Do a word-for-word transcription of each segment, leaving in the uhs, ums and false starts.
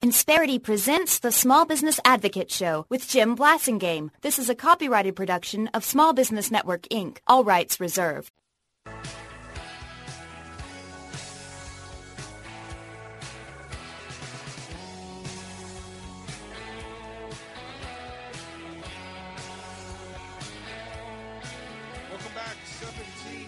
Insperity presents the Small Business Advocate Show with Jim Blasingame. This is a copyrighted production of Small Business Network, Incorporated. All rights reserved. Welcome back, seventeen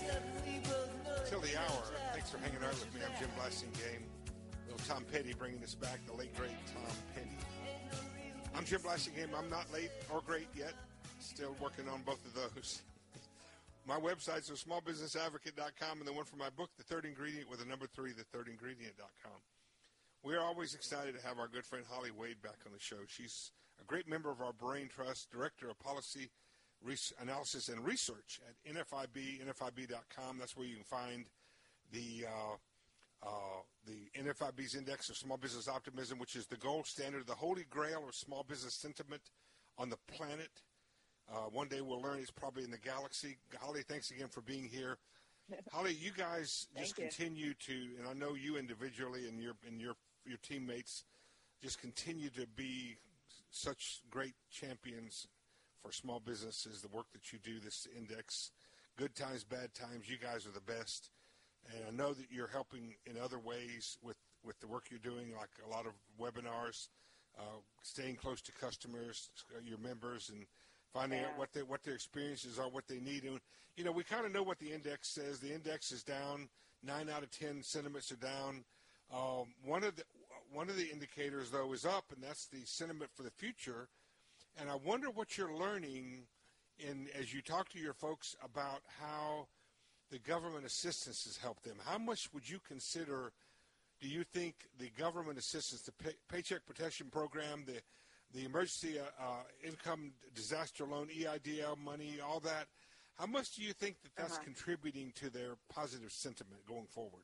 till the hour. Thanks for hanging out with me. I'm Jim Blasingame. Little Tom Petty bringing us back, the late, great Tom Petty. I'm Jim Blasingame. I'm not late or great yet. Still working on both of those. My websites are small business advocate dot com and the one for my book, The Third Ingredient, with the number three, the third ingredient dot com. We are always excited to have our good friend Holly Wade back on the show. She's a great member of our Brain Trust, Director of Policy Analysis and Research at N F I B, N F I B dot com. That's where you can find the uh, uh, the N F I B's Index of Small Business Optimism, which is the gold standard, the holy grail of small business sentiment on the planet. Uh, one day we'll learn it's probably in the galaxy. Holly, thanks again for being here. Holly, you guys just Thank continue you. to, and I know you individually and your and your your teammates just continue to be such great champions for small businesses, the work that you do, this index, good times, bad times, you guys are the best. And I know that you're helping in other ways with, with the work you're doing, like a lot of webinars, uh, staying close to customers, your members, and finding yeah. out what, they, what their experiences are, what they need. And, you know, we kind of know what the index says. The index is down. Nine out of ten sentiments are down. Um, one of the one of the indicators, though, is up, and that's the sentiment for the future. And I wonder what you're learning in as you talk to your folks about how the government assistance has helped them. How much would you consider, do you think, the government assistance, the pay, Paycheck Protection Program, the the Emergency uh, uh, Income Disaster Loan, E I D L money, all that, how much do you think that that's uh-huh. contributing to their positive sentiment going forward?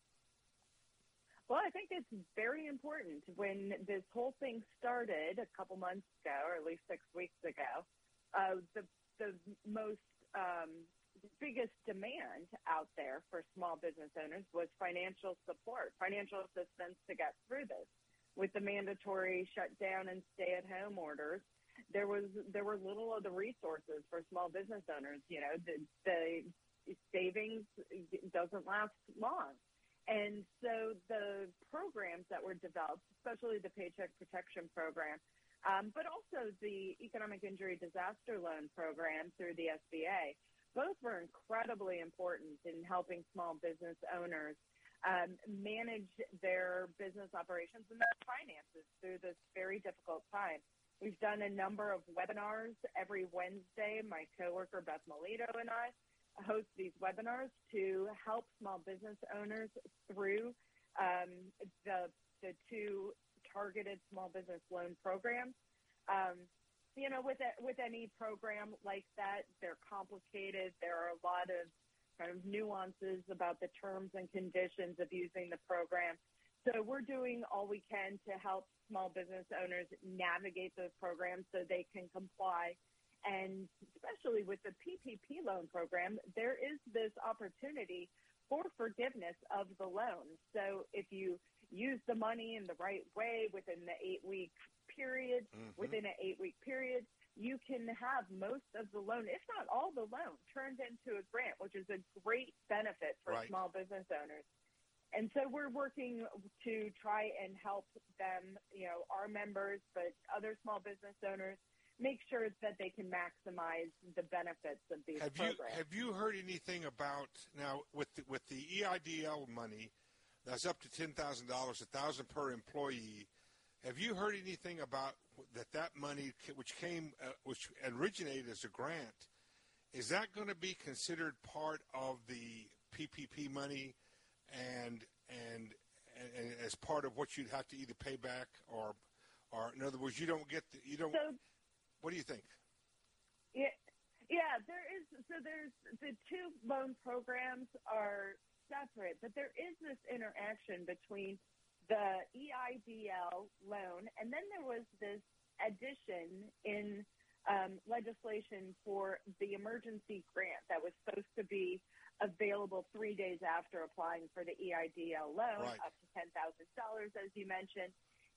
Well, I think it's very important. When this whole thing started a couple months ago, or at least six weeks ago, uh, the the most um, the biggest demand out there for small business owners was financial support, financial assistance to get through this. With the mandatory shutdown and stay-at-home orders, there was there were little of the resources for small business owners. You know, the, the savings doesn't last long. And so the programs that were developed, especially the Paycheck Protection Program, um, but also the Economic Injury Disaster Loan Program through the S B A, both were incredibly important in helping small business owners um, manage their business operations and their finances through this very difficult time. We've done a number of webinars every Wednesday. My coworker, Beth Melito, and I host these webinars to help small business owners through um, the the two targeted small business loan programs. Um, you know, with a, with any program like that, they're complicated. There are a lot of kind of nuances about the terms and conditions of using the program. So we're doing all we can to help small business owners navigate those programs so they can comply. And especially with the P P P loan program, there is this opportunity for forgiveness of the loan. So if you use the money in the right way within the eight-week period, mm-hmm. within an eight-week period, you can have most of the loan, if not all the loan, turned into a grant, which is a great benefit for right. small business owners. And so we're working to try and help them, you know, our members, but other small business owners, make sure that they can maximize the benefits of these have programs. You, have you heard anything about, now, with the, with the E I D L money, that's up to ten thousand dollars, one thousand dollars per employee. Have you heard anything about that that money, which came, uh, which originated as a grant, is that going to be considered part of the P P P money and, and, and, and as part of what you'd have to either pay back or, or in other words, you don't get, the, you don't, so, what do you think? Yeah, yeah, there is, so there's, the two loan programs are separate, but there is this interaction between the E I D L loan, and then there was this addition in um, legislation for the emergency grant that was supposed to be available three days after applying for the E I D L loan, right. up to ten thousand dollars, as you mentioned.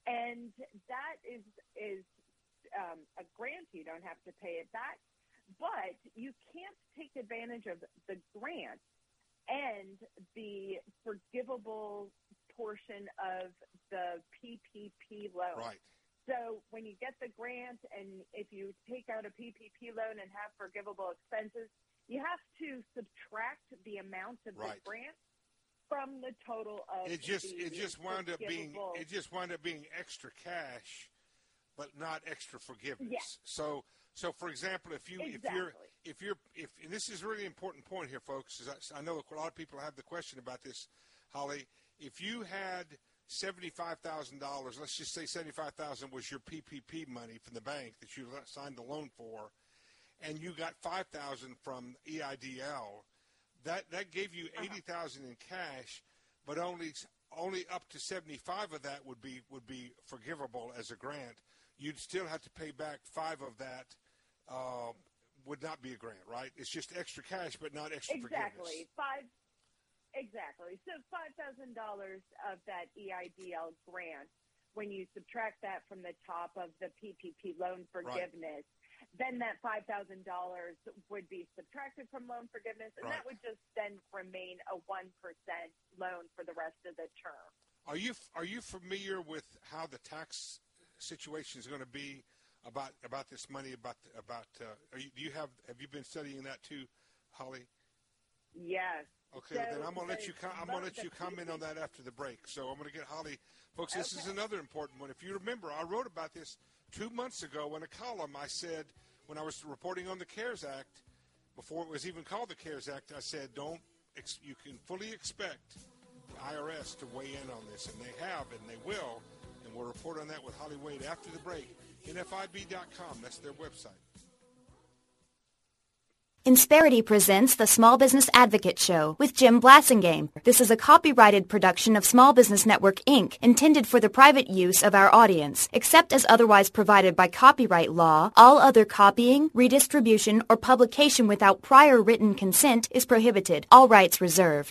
And that is is um, a grant. You don't have to pay it back. But you can't take advantage of the grant and the forgivable portion of the P P P loan. Right. So when you get the grant and if you take out a P P P loan and have forgivable expenses, you have to subtract the amount of right. the grant from the total of it just the it just wound up being it just wound up being extra cash, but not extra forgiveness. Yes. So so for example, if you exactly. if you're if you're if and this is a really important point here, folks, is I, I know a lot of people have the question about this, Holly. If you had seventy-five thousand dollars, let's just say seventy-five thousand dollars was your P P P money from the bank that you signed the loan for, and you got five thousand dollars from E I D L, that that gave you eighty thousand dollars in cash, but only only up to seventy-five of that would be would be forgivable as a grant. You'd still have to pay back five of that. Uh, would not be a grant, right? It's just extra cash, but not extra exactly. forgiveness. Five. Exactly. So five thousand dollars of that E I D L grant, when you subtract that from the top of the P P P loan forgiveness, right. then that five thousand dollars would be subtracted from loan forgiveness, and right. that would just then remain a one percent loan for the rest of the term. Are you are you familiar with how the tax situation is going to be about about this money? About about uh, are you, do you have have you been studying that too, Holly? Yes. Okay, so then I'm gonna let you. Com- I'm gonna let you comment on that after the break. So I'm gonna get Holly, folks. This okay. is another important one. If you remember, I wrote about this two months ago in a column. I said when I was reporting on the CARES Act, before it was even called the CARES Act, I said don't. Ex- you can fully expect the I R S to weigh in on this, and they have, and they will. And we'll report on that with Holly Wade after the break. N F I B dot com. That's their website. Insperity presents the Small Business Advocate Show with Jim Blasingame. This is a copyrighted production of Small Business Network, Incorporated, intended for the private use of our audience. Except as otherwise provided by copyright law, all other copying, redistribution, or publication without prior written consent is prohibited. All rights reserved.